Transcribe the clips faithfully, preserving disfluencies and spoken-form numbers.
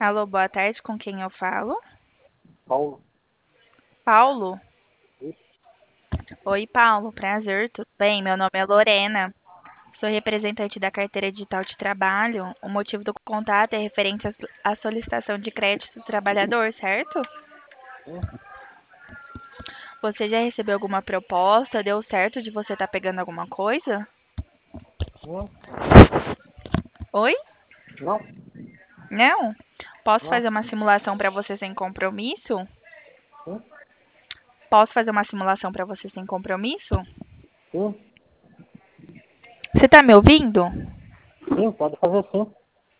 Alô, boa tarde, com quem eu falo? Paulo, Paulo? isso? Oi, Paulo, prazer, tudo bem? Meu nome é Lorena, sou representante da carteira digital de trabalho. O motivo do contato é referente à à solicitação de crédito do trabalhador, certo? Sim, Você já recebeu alguma proposta? Deu certo de você estar pegando alguma coisa? sim, Oi? não, Não? Posso não, fazer uma simulação para você sem compromisso? sim, Posso fazer uma simulação para você sem compromisso? sim, Você está me ouvindo? sim, pode fazer sim.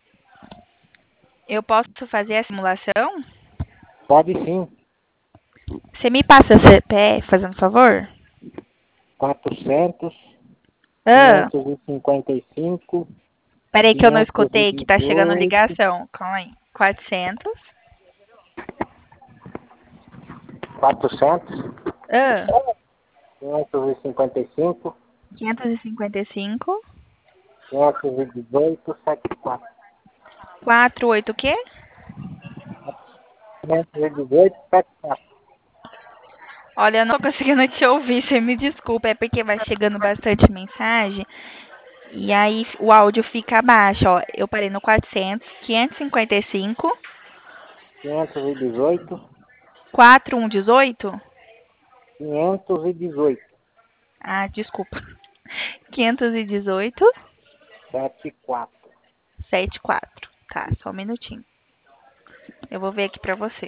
Eu posso fazer a simulação? Pode sim. Você me passa C P F, fazendo favor? Quatrocentos, Ah, quinhentos e cinquenta e cinco, peraí que eu não quinhentos e escutei, que tá chegando dezoito, ligação. Calma aí. Quatrocentos. quatrocentos, Ah, quinhentos e cinquenta e cinco, quinhentos e cinquenta e cinco. quinhentos e dezoito, setenta e quatro. Quatro oito o quê? quinhentos e dezoito, setenta e quatro. Olha, eu não tô conseguindo te ouvir, você me desculpa, é porque vai chegando bastante mensagem e aí o áudio fica baixo, ó. Eu parei no quatrocentos, quinhentos e cinquenta e cinco, quinhentos e dezoito, quatro um dezoito. quinhentos e dezoito, Ah, desculpa. quinhentos e dezoito, setenta e quatro. setenta e quatro. Tá, só um minutinho. Eu vou ver aqui pra você.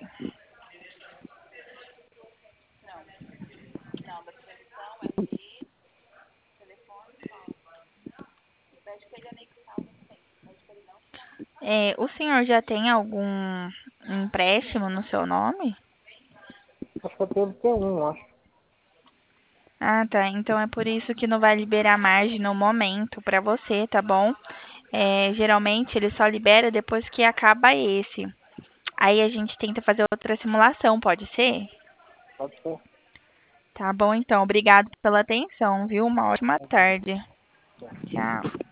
É, o senhor já tem algum empréstimo no seu nome? Acho que eu devo ter um, acho. Ah, tá. Então é por isso que não vai liberar margem no momento pra você, tá bom? É, geralmente ele só libera depois que acaba esse. Aí a gente tenta fazer outra simulação, pode ser? Pode ser. Tá bom, então. Obrigado pela atenção, viu? Uma ótima tarde. Tchau.